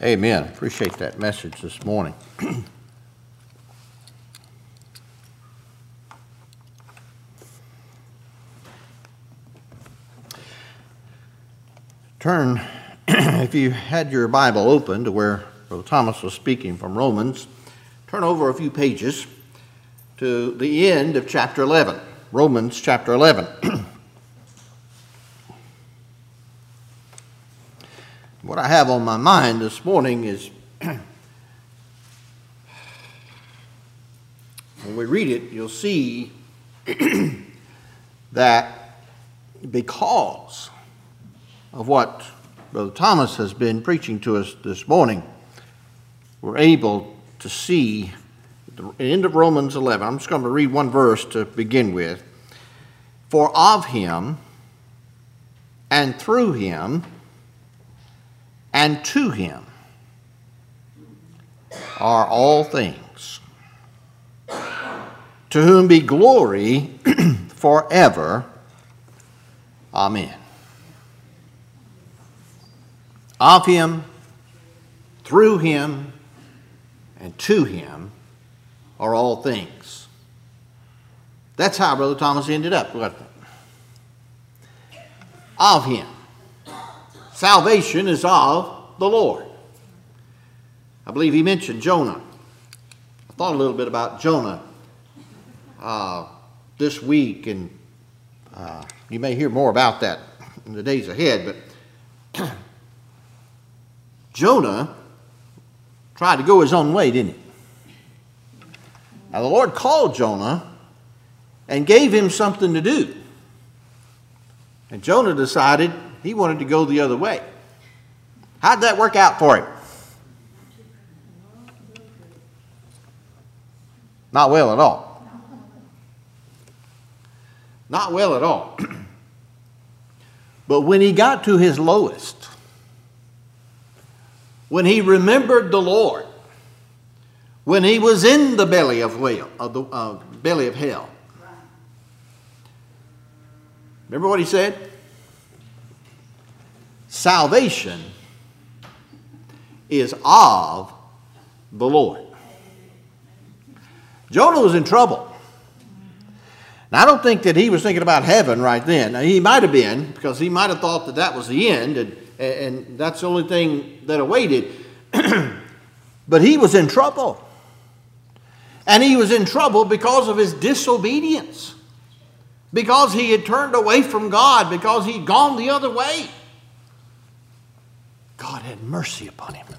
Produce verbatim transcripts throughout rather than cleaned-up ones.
Amen. Appreciate that message this morning. Turn, if you had your Bible open to where Brother Thomas was speaking from Romans, turn over a few pages to the end of chapter eleven, Romans chapter eleven. What I have on my mind this morning is when we read it, you'll see that because of what Brother Thomas has been preaching to us this morning, we're able to see at the end of Romans eleven. I'm just going to read one verse to begin with. For of him and through him and to him are all things, to whom be glory forever. Amen. Of him, through him, and to him are all things. That's how Brother Thomas ended up. Of him. Salvation is of the Lord. I believe he mentioned Jonah. I thought a little bit about Jonah uh, this week, and uh, you may hear more about that in the days ahead, but Jonah tried to go his own way, didn't he? Now the Lord called Jonah and gave him something to do. And Jonah decided he wanted to go the other way. How'd that work out for him? Not well at all. Not well at all. But when he got to his lowest, when he remembered the Lord, when he was in the belly of whale, of the uh, belly of hell, remember what he said? Salvation is of the Lord. Jonah was in trouble. Now, I don't think that he was thinking about heaven right then. Now, he might have been, because he might have thought that that was the end, and, and that's the only thing that awaited. But he was in trouble. And he was in trouble because of his disobedience. Because he had turned away from God, because he'd gone the other way. God had mercy upon him.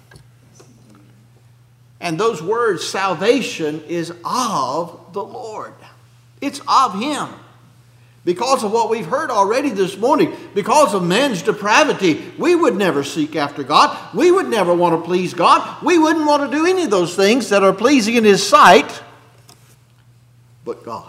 And those words, salvation is of the Lord. It's of him. Because of what we've heard already this morning, because of man's depravity, we would never seek after God. We would never want to please God. We wouldn't want to do any of those things that are pleasing in his sight. But God,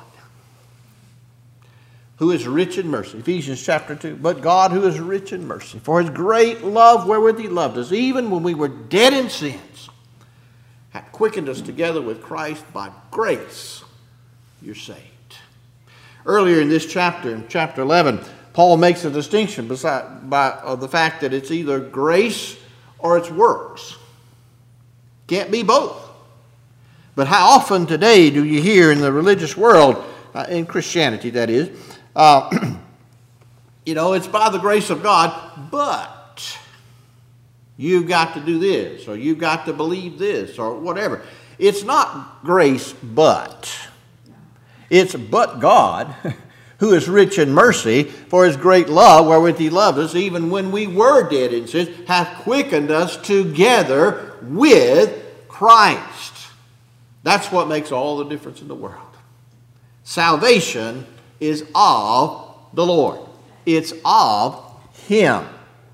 who is rich in mercy. Ephesians chapter two. But God, who is rich in mercy, for his great love wherewith he loved us, even when we were dead in sins, hath quickened us together with Christ. By grace you're saved. Earlier in this chapter, in chapter eleven, Paul makes a distinction beside, by uh, the fact that it's either grace or it's works. Can't be both. But how often today do you hear in the religious world, uh, in Christianity that is, uh, you know, it's by the grace of God, but you've got to do this, or you've got to believe this, or whatever. It's not grace, but. It's but God, who is rich in mercy, for his great love wherewith he loved us, even when we were dead in sins, hath quickened us together with Christ. That's what makes all the difference in the world. Salvation is of the Lord. It's of him.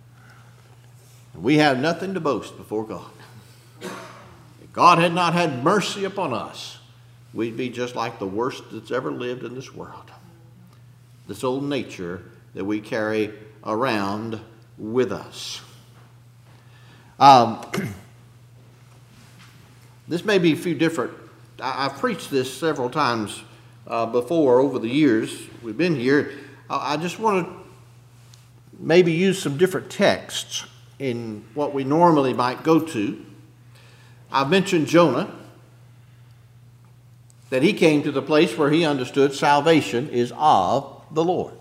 We have nothing to boast before God. If God had not had mercy upon us, we'd be just like the worst that's ever lived in this world. This old nature that we carry around with us. Um, this may be a few different. I, I've preached this several times uh, before over the years we've been here. I, I just want to maybe use some different texts in what we normally might go to. I've mentioned Jonah, that he came to the place where he understood salvation is of the Lord.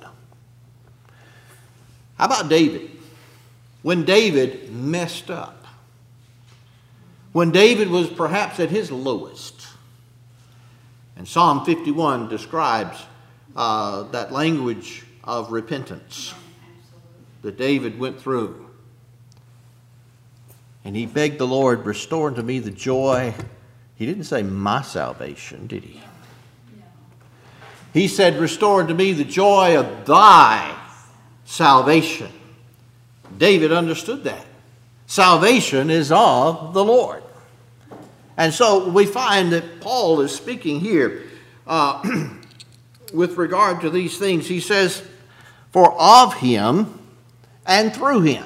How about David? When David messed up, when David was perhaps at his lowest, and Psalm fifty-one describes uh, that language of repentance that David went through. And he begged the Lord, restore unto me the joy. He didn't say my salvation, did he? He said, restore unto me the joy of thy salvation. David understood that. Salvation is of the Lord. And so we find that Paul is speaking here uh, with regard to these things. He says, for of him and through him.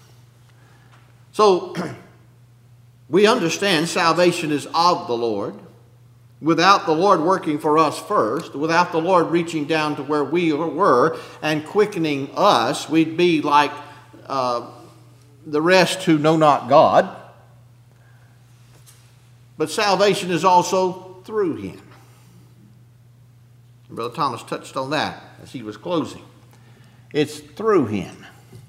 So we understand salvation is of the Lord. Without the Lord working for us first, without the Lord reaching down to where we were and quickening us, we'd be like uh, the rest who know not God. But salvation is also through him. Brother Thomas touched on that as he was closing. It's through him.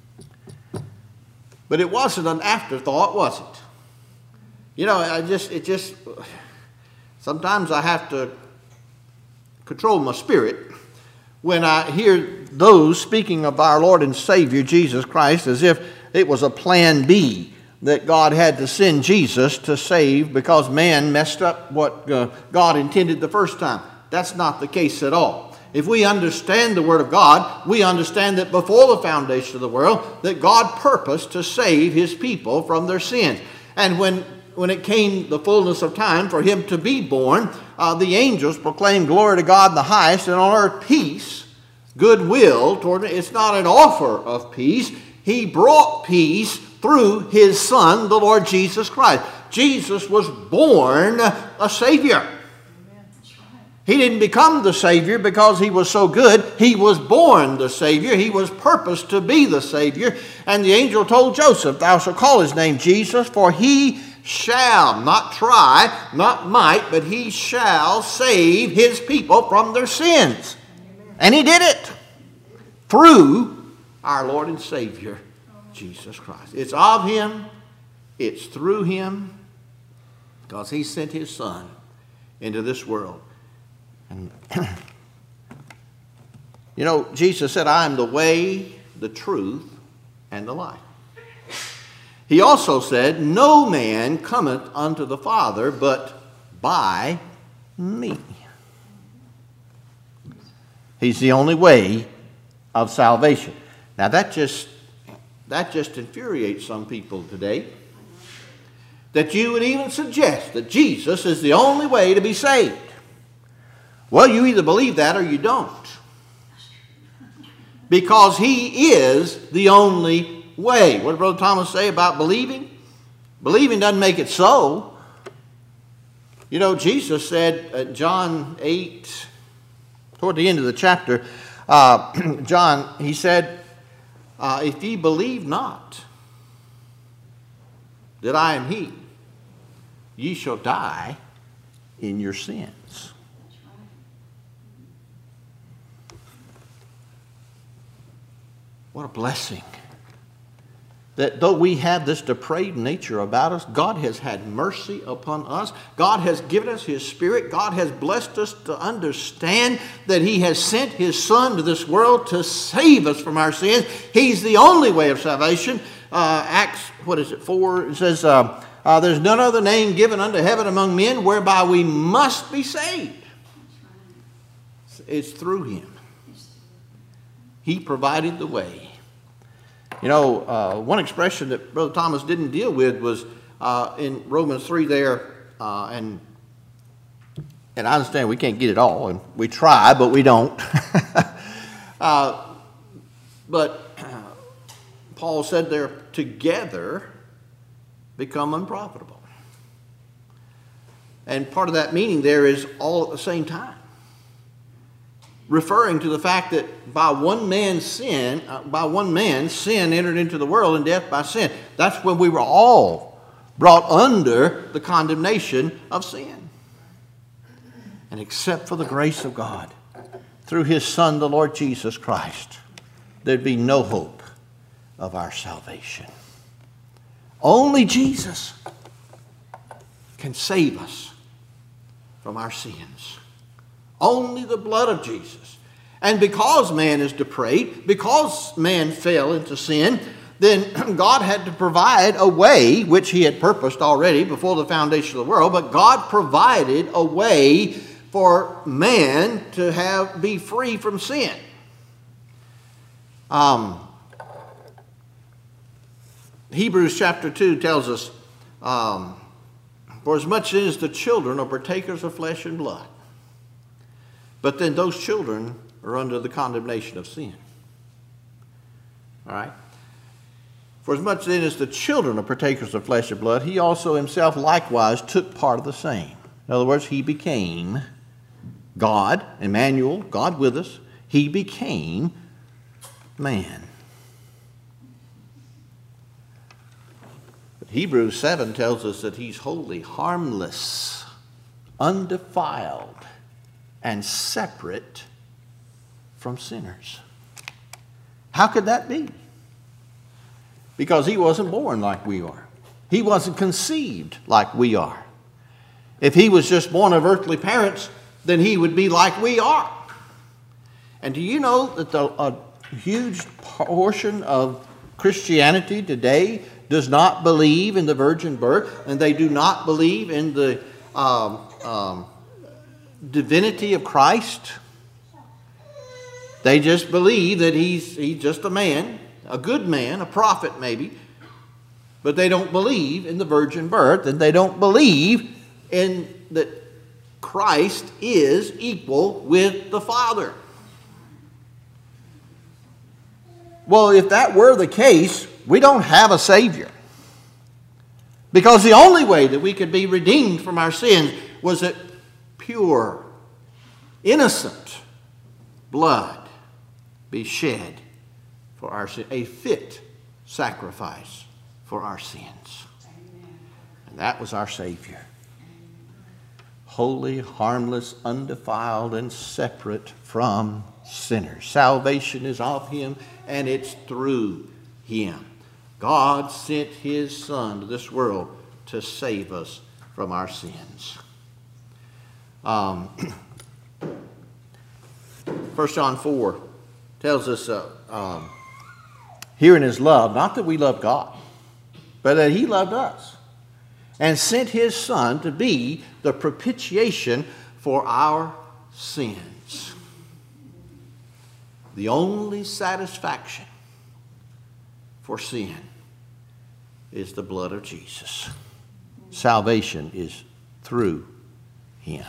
But it wasn't an afterthought, was it? You know, I just, it just, sometimes I have to control my spirit when I hear those speaking of our Lord and Savior, Jesus Christ, as if it was a plan B that God had to send Jesus to save because man messed up what uh, God intended the first time. That's not the case at all. If we understand the Word of God, we understand that before the foundation of the world, that God purposed to save His people from their sins. And when, when it came the fullness of time for Him to be born, uh, the angels proclaimed glory to God in the highest, and on earth peace, goodwill toward it. It's not an offer of peace. He brought peace through His Son, the Lord Jesus Christ. Jesus was born a Savior. He didn't become the Savior because He was so good. He was born the Savior. He was purposed to be the Savior. And the angel told Joseph, thou shalt call his name Jesus, for he shall, not try, not might, but he shall save his people from their sins. Amen. And he did it through our Lord and Savior, Jesus Christ. It's of Him. It's through Him because He sent His Son into this world. And you know, Jesus said, I am the way, the truth, and the life. He also said, no man cometh unto the Father but by me. He's the only way of salvation. Now that just, that just infuriates some people today. That you would even suggest that Jesus is the only way to be saved. Well, you either believe that or you don't. Because He is the only way. What did Brother Thomas say about believing? Believing doesn't make it so. You know, Jesus said at John eight, toward the end of the chapter, uh, John, He said, uh, if ye believe not that I am He, ye shall die in your sins. What a blessing. That though we have this depraved nature about us, God has had mercy upon us. God has given us His Spirit. God has blessed us to understand that He has sent His Son to this world to save us from our sins. He's the only way of salvation. Uh, Acts, what is it, four? It says, uh, uh, there's none other name given unto heaven among men whereby we must be saved. It's through Him. He provided the way. You know, uh, one expression that Brother Thomas didn't deal with was uh, in Romans three there, uh, and and I understand we can't get it all, and we try, but we don't. uh, but uh, Paul said there, together become unprofitable. And part of that meaning there is all at the same time. referring to the fact that by one man's sin, uh, by one man, sin entered into the world, and death by sin. That's when we were all brought under the condemnation of sin. And except for the grace of God, through his Son, the Lord Jesus Christ, there'd be no hope of our salvation. Only Jesus can save us from our sins. Only the blood of Jesus. And because man is depraved, because man fell into sin, then God had to provide a way, which he had purposed already before the foundation of the world, but God provided a way for man to have be free from sin. Um, Hebrews chapter two tells us, um, for as much as the children are partakers of flesh and blood, but then those children are under the condemnation of sin. All right? For as much then as the children are partakers of flesh and blood, he also himself likewise took part of the same. In other words, he became God, Emmanuel, God with us. He became man. But Hebrews seven tells us that he's holy, harmless, undefiled, and separate from sinners. How could that be? Because he wasn't born like we are. He wasn't conceived like we are. If he was just born of earthly parents, then he would be like we are. And do you know that the, a huge portion of Christianity today does not believe in the virgin birth, and they do not believe in the um, um, divinity of Christ? They just believe that he's, he's just a man, a good man, a prophet maybe, but they don't believe in the virgin birth, and they don't believe in that Christ is equal with the Father. Well, if that were the case, we don't have a Savior. Because the only way that we could be redeemed from our sins was that pure, innocent blood be shed for our sin, a fit sacrifice for our sins. And that was our Savior. Holy, harmless, undefiled, and separate from sinners. Salvation is of him, and it's through him. God sent his Son to this world to save us from our sins. Um, First John four tells us, uh, um, herein is love, not that we love God, but that he loved us and sent his Son to be the propitiation for our sins. The only satisfaction for sin is the blood of Jesus. Salvation is through him.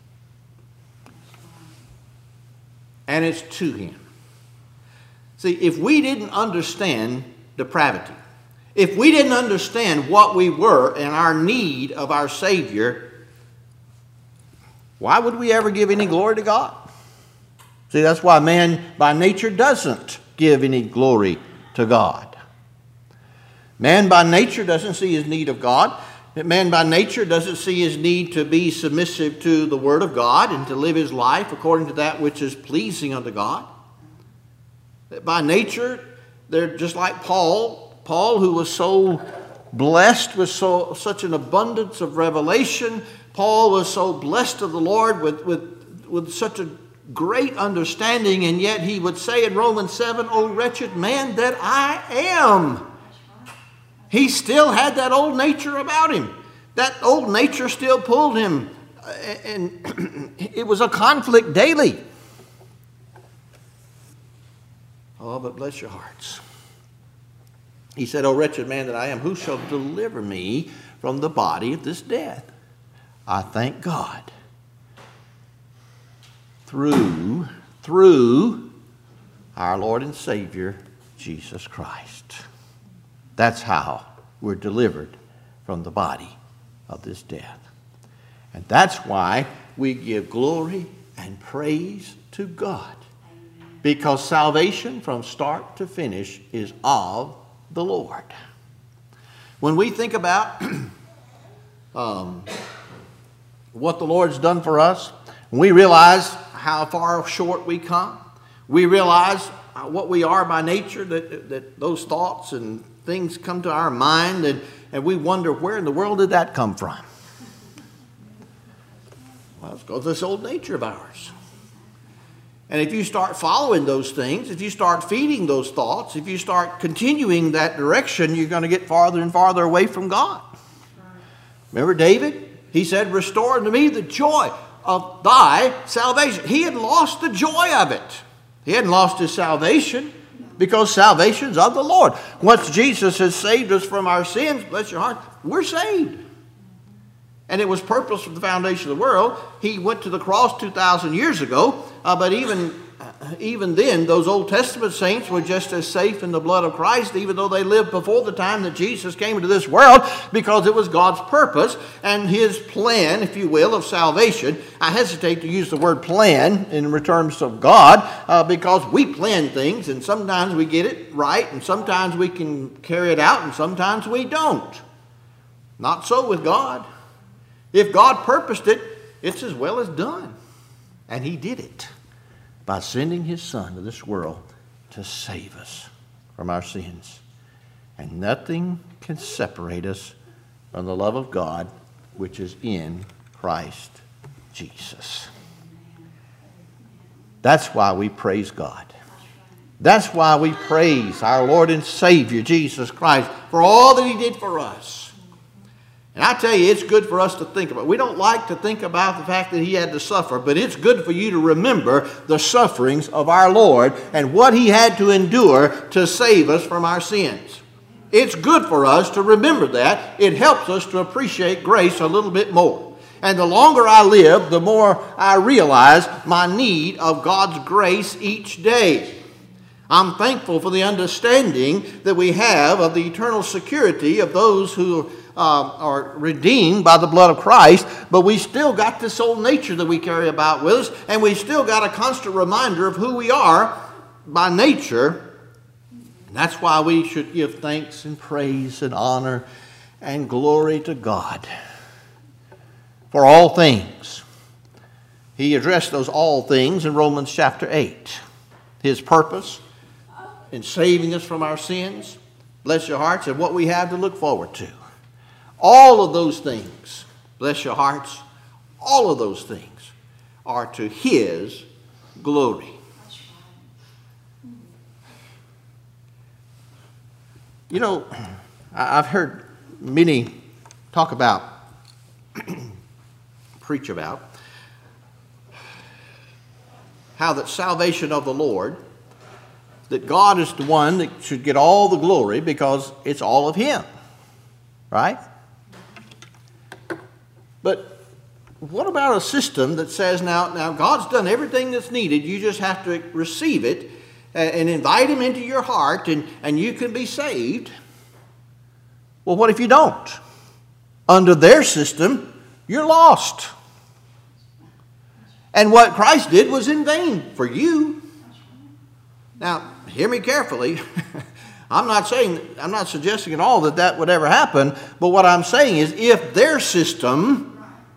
And it's to him. See, if we didn't understand depravity, if we didn't understand what we were and our need of our Savior, why would we ever give any glory to God? See, that's why man by nature doesn't give any glory to God. Man by nature doesn't see his need of God. Man by nature doesn't see his need to be submissive to the Word of God and to live his life according to that which is pleasing unto God. By nature, they're just like Paul. Paul, who was so blessed with so, such an abundance of revelation. Paul was so blessed of the Lord with, with, with such a great understanding, and yet he would say in Romans seven, "O wretched man that I am." He still had that old nature about him. That old nature still pulled him. And it was a conflict daily. Oh, but bless your hearts. He said, "O wretched man that I am, who shall deliver me from the body of this death?" I thank God. Through, through our Lord and Savior, Jesus Christ. That's how we're delivered from the body of this death. And that's why we give glory and praise to God. Because salvation from start to finish is of the Lord. When we think about um, what the Lord's done for us, we realize how far short we come. We realize what we are by nature, that, that those thoughts and things come to our mind, and, and we wonder, where in the world did that come from? Well, it's because of this old nature of ours. And if you start following those things, if you start feeding those thoughts, if you start continuing that direction, you're going to get farther and farther away from God. Remember David? He said, restore unto me the joy of thy salvation. He had lost the joy of it. He hadn't lost his salvation, because salvation's of the Lord. Once Jesus has saved us from our sins, bless your heart, we're saved. And it was purpose from the foundation of the world. He went to the cross two thousand years ago, uh, but even, uh, even then, those Old Testament saints were just as safe in the blood of Christ, even though they lived before the time that Jesus came into this world, because it was God's purpose and His plan, if you will, of salvation. I hesitate to use the word plan in terms of God, uh, because we plan things, and sometimes we get it right, and sometimes we can carry it out, and sometimes we don't. Not so with God. If God purposed it, it's as well as done. And He did it by sending His Son to this world to save us from our sins. And nothing can separate us from the love of God which is in Christ Jesus. That's why we praise God. That's why we praise our Lord and Savior, Jesus Christ, for all that He did for us. And I tell you, it's good for us to think about. We don't like to think about the fact that He had to suffer, but it's good for you to remember the sufferings of our Lord and what He had to endure to save us from our sins. It's good for us to remember that. It helps us to appreciate grace a little bit more. And the longer I live, the more I realize my need of God's grace each day. I'm thankful for the understanding that we have of the eternal security of those who Uh, are redeemed by the blood of Christ, but we still got this old nature that we carry about with us, and we still got a constant reminder of who we are by nature. And that's why we should give thanks and praise and honor and glory to God for all things. He addressed those all things in Romans chapter eight. His purpose in saving us from our sins, bless your hearts, and what we have to look forward to. All of those things, bless your hearts, all of those things are to His glory. You know, I've heard many talk about, preach about, how that salvation of the Lord, that God is the one that should get all the glory because it's all of Him, right? But what about a system that says, now, now God's done everything that's needed, you just have to receive it and invite Him into your heart, and, and you can be saved? Well, what if you don't? Under their system, you're lost. And what Christ did was in vain for you. Now, hear me carefully. I'm not saying, I'm not suggesting at all that that would ever happen, but what I'm saying is, if their system,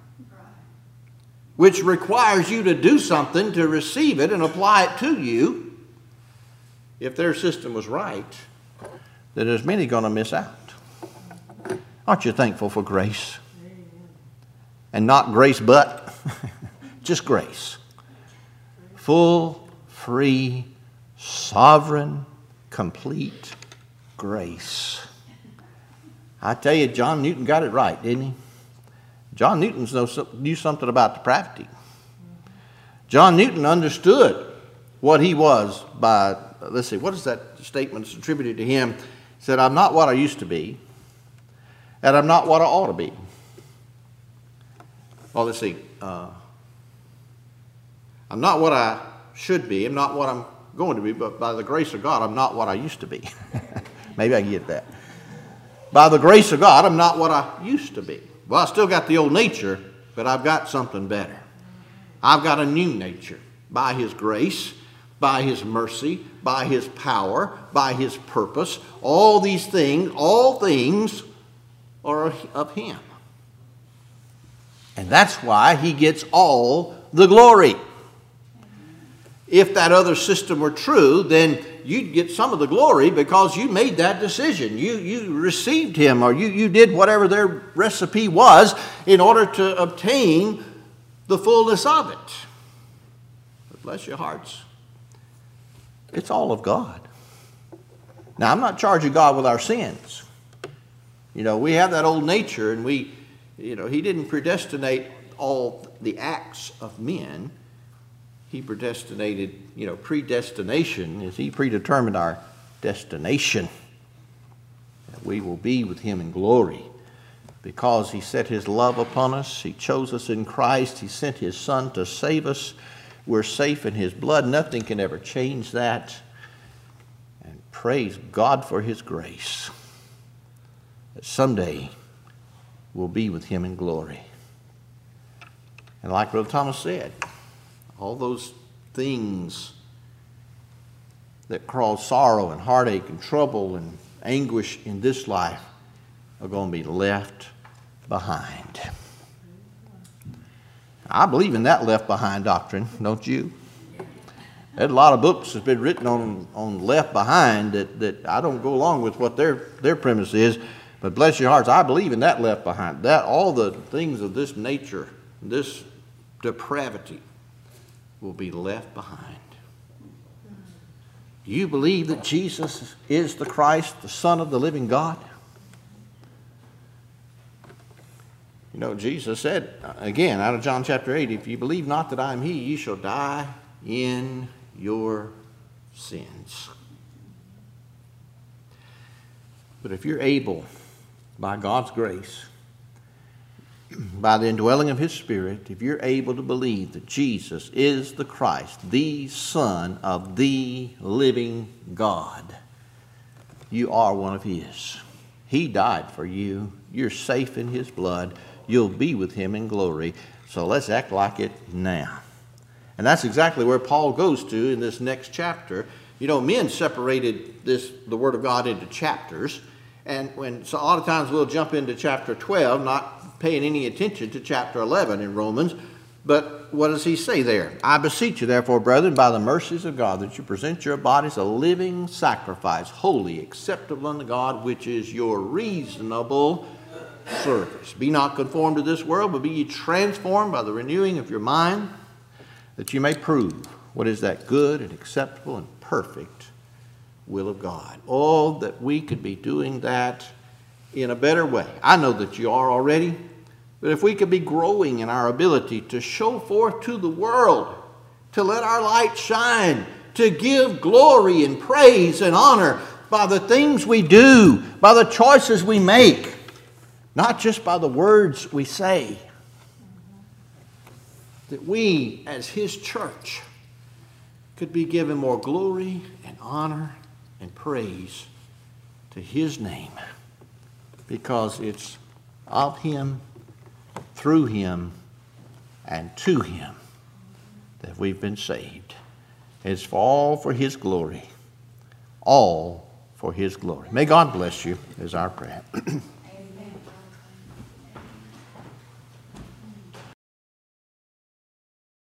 which requires you to do something to receive it and apply it to you, if their system was right, then there's many going to miss out. Aren't you thankful for grace? And not grace but, just grace. Full, free, sovereign, complete grace. I tell you, John Newton got it right, didn't he? John Newton knew something about depravity. John Newton understood what he was by, let's see, what is that statement that's attributed to him? He said, I'm not what I used to be, and I'm not what I ought to be. Well, let's see. Uh, I'm not what I should be. I'm not what I'm going to be, but by the grace of God, I'm not what I used to be. Maybe I can get that. By the grace of God, I'm not what I used to be. Well, I still got the old nature, but I've got something better. I've got a new nature. by His grace, by His mercy, by His power, by His purpose. All these things, all things are of Him. And that's why He gets all the glory. If that other system were true, then you'd get some of the glory because you made that decision. You, you received Him, or you, you did whatever their recipe was in order to obtain the fullness of it. But bless your hearts, it's all of God. Now, I'm not charging God with our sins. You know, we have that old nature, and we, you know, He didn't predestinate all the acts of men. He predestinated, you know, predestination is He predetermined our destination. That we will be with Him in glory. Because He set His love upon us. He chose us in Christ. He sent His Son to save us. We're safe in His blood. Nothing can ever change that. And praise God for His grace. That someday we'll be with Him in glory. And like Brother Thomas said, all those things that cause sorrow and heartache and trouble and anguish in this life are going to be left behind. I believe in that left behind doctrine, don't you? There's a lot of books that's been written on, on left behind that, that I don't go along with what their, their premise is, but bless your hearts, I believe in that left behind. That all the things of this nature, this depravity, will be left behind. Do you believe that Jesus is the Christ, the Son of the living God? You know, Jesus said, again, out of John chapter eight, if you believe not that I am He, you shall die in your sins. But if you're able, by God's grace, by the indwelling of His Spirit, if you're able to believe that Jesus is the Christ, the Son of the living God, you are one of His. He died for you. You're safe in His blood. You'll be with Him in glory. So let's act like it now. And that's exactly where Paul goes to in this next chapter. You know, men separated this, the Word of God, into chapters. And when, so a lot of times we'll jump into chapter twelve, not paying any attention to chapter eleven in Romans. But what does he say there? I beseech you, therefore, brethren, by the mercies of God, that you present your bodies a living sacrifice, holy, acceptable unto God, which is your reasonable service. Be not conformed to this world, but be ye transformed by the renewing of your mind, that you may prove what is that good and acceptable and perfect will of God. Oh, that we could be doing that in a better way. I know that you are already, but if we could be growing in our ability to show forth to the world, to let our light shine, to give glory and praise and honor by the things we do, by the choices we make, not just by the words we say. That we, as His church, could be given more glory and honor and praise to His name, because it's of Him, through Him, and to Him that we've been saved. It's all for His glory. All for His glory. May God bless you, is our prayer.